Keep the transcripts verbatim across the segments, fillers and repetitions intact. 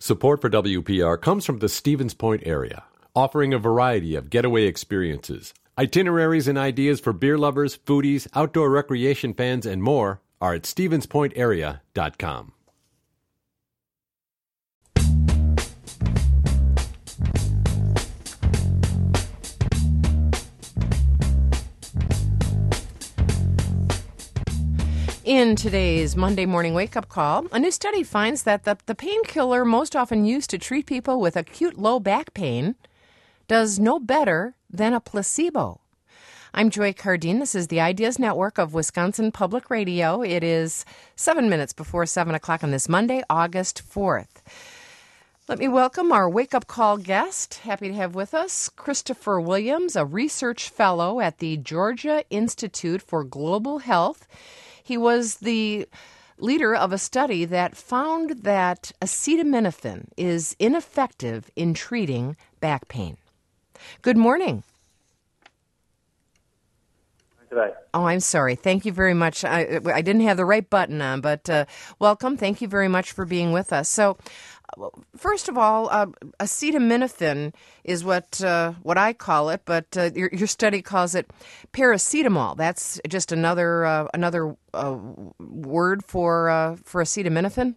Support for W P R comes from the Stevens Point area, offering a variety of getaway experiences. Itineraries and ideas for beer lovers, foodies, outdoor recreation fans, and more are at stevens point area dot com. In today's Monday morning wake-up call, a new study finds that the, the painkiller most often used to treat people with acute low back pain does no better than a placebo. I'm Joy Cardine. This is the Ideas Network of Wisconsin Public Radio. It is seven minutes before seven o'clock on this Monday, August fourth. Let me welcome our wake-up call guest. Happy to have with us Christopher Williams, a research fellow at the Georgia Institute for Global Health. He was the leader of a study that found that acetaminophen is ineffective in treating back pain. Good morning. Today. Oh, I'm sorry. Thank you very much. I, I didn't have the right button on, but uh, welcome. Thank you very much for being with us. So, first of all, uh, acetaminophen is what uh, what I call it, but uh, your, your study calls it paracetamol. That's just another uh, another uh, word for uh, for acetaminophen.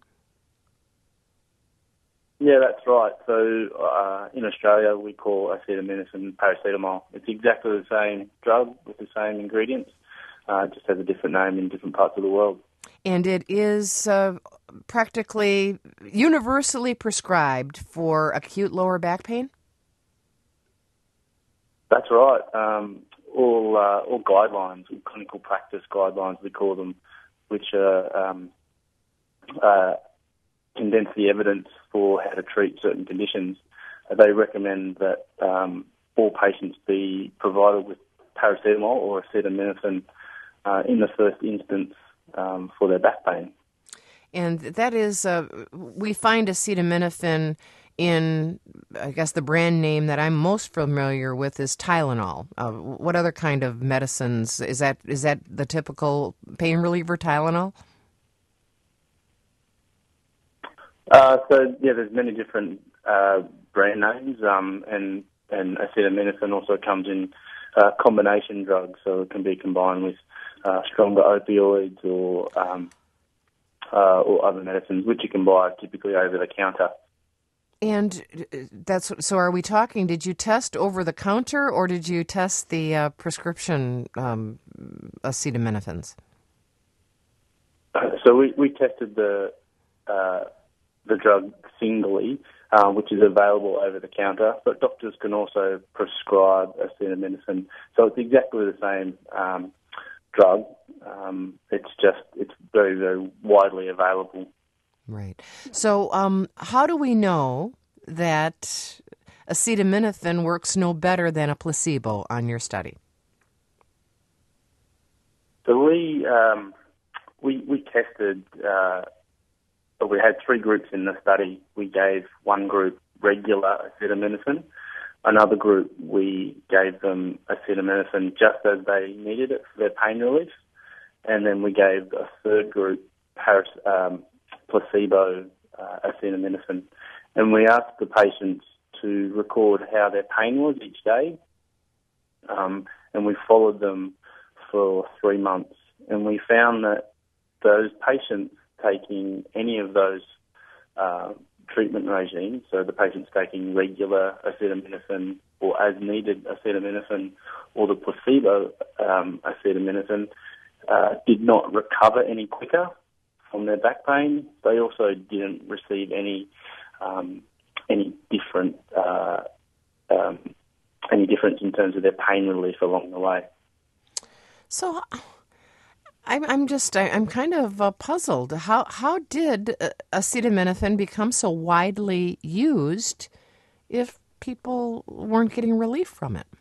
Yeah, that's right. So uh, in Australia, we call acetaminophen paracetamol. It's exactly the same drug with the same ingredients. Uh, it just has a different name in different parts of the world. And it is uh, practically universally prescribed for acute lower back pain? That's right. Um, all uh, all guidelines, all clinical practice guidelines, we call them, which are um, uh, condense the evidence for how to treat certain conditions. Uh, they recommend that um, all patients be provided with paracetamol or acetaminophen uh, in the first instance um, for their back pain. And that is, uh, we find acetaminophen in, I guess the brand name that I'm most familiar with is Tylenol. Uh, what other kind of medicines? Is that is that the typical pain reliever, Tylenol? Uh, so, yeah, there's many different uh, brand names, um, and, and acetaminophen also comes in uh, combination drugs, so it can be combined with uh, stronger opioids or um, uh, or other medicines, which you can buy typically over the counter. And that's so. Are we talking? Did you test over the counter, or did you test the uh, prescription um, acetaminophen? Uh, so we, we tested the uh, the drug singly, uh, which is available over the counter, but doctors can also prescribe acetaminophen. So it's exactly the same um, drug. Um, it's just it's very very widely available. Right. So um, how do we know that acetaminophen works no better than a placebo on your study? So we um, we we tested. Uh, we had three groups in the study. We gave one group regular acetaminophen. Another group we gave them acetaminophen just as they needed it for their pain relief, and then we gave a third group paras, um, placebo uh, acetaminophen. And we asked the patients to record how their pain was each day, um, and we followed them for three months. And we found that those patients taking any of those uh, treatment regimes, so the patients taking regular acetaminophen or as needed acetaminophen or the placebo um, acetaminophen, uh, did not recover any quicker from their back pain. They also didn't receive any um, any different uh, um, any difference in terms of their pain relief along the way. So, I'm I'm just I'm kind of uh, puzzled. How how did uh, acetaminophen become so widely used if people weren't getting relief from it?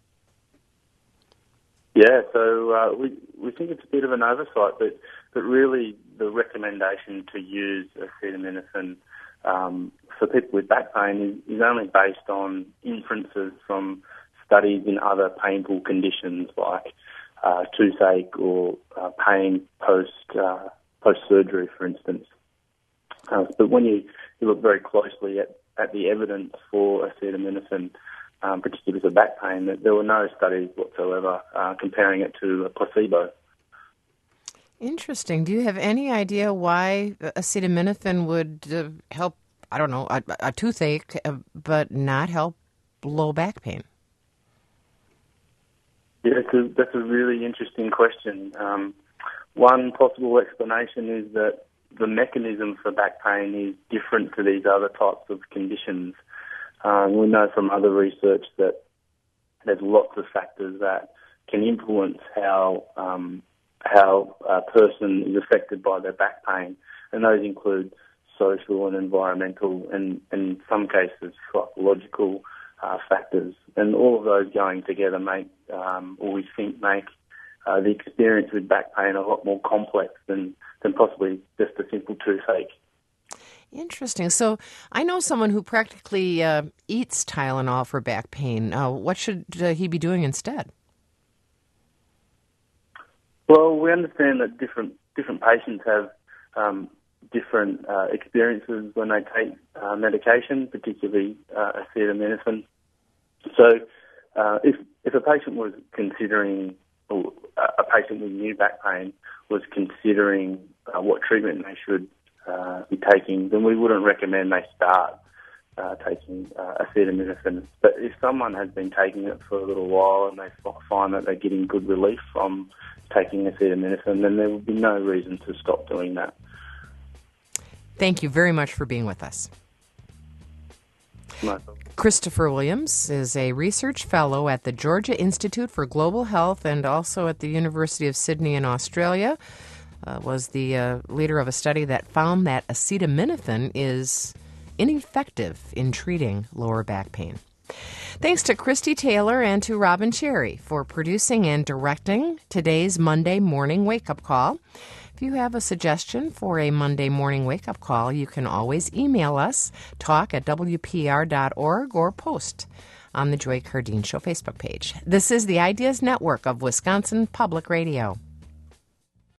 Yeah, so uh, we we think it's a bit of an oversight, but but really the recommendation to use acetaminophen um, for people with back pain is, is only based on inferences from studies in other painful conditions like uh, toothache or uh, pain post uh, post surgery, for instance. Uh, but when you we looked very closely at, at the evidence for acetaminophen, um, particularly for back pain, that there were no studies whatsoever uh, comparing it to a placebo. Interesting. Do you have any idea why acetaminophen would uh, help, I don't know, a, a toothache, uh, but not help low back pain? Yeah, that's a, that's a really interesting question. Um, one possible explanation is that the mechanism for back pain is different to these other types of conditions. Um, we know from other research that there's lots of factors that can influence how um, how a person is affected by their back pain, and those include social and environmental and, and in some cases, psychological uh, factors. And all of those going together make, um, or we think make, uh, the experience with back pain a lot more complex than, than possibly just a simple toothache. Interesting. So I know someone who practically uh, eats Tylenol for back pain. Uh, what should uh, he be doing instead? Well, we understand that different different patients have um, different uh, experiences when they take uh, medication, particularly uh, acetaminophen. So, uh, if if a patient was considering, or a patient with new back pain was considering uh, what treatment they should uh, be taking, then we wouldn't recommend they start uh, taking uh, acetaminophen. But if someone has been taking it for a little while and they find that they're getting good relief from taking acetaminophen, then there would be no reason to stop doing that. Thank you very much for being with us. No problem. Christopher Williams is a research fellow at the Georgia Institute for Global Health and also at the University of Sydney in Australia. Uh, was the uh, leader of a study that found that acetaminophen is ineffective in treating lower back pain. Thanks to Christy Taylor and to Robin Cherry for producing and directing today's Monday morning wake-up call. If you have a suggestion for a Monday morning wake-up call, you can always email us, talk at w p r dot org, or post on the Joy Cardine Show Facebook page. This is the Ideas Network of Wisconsin Public Radio.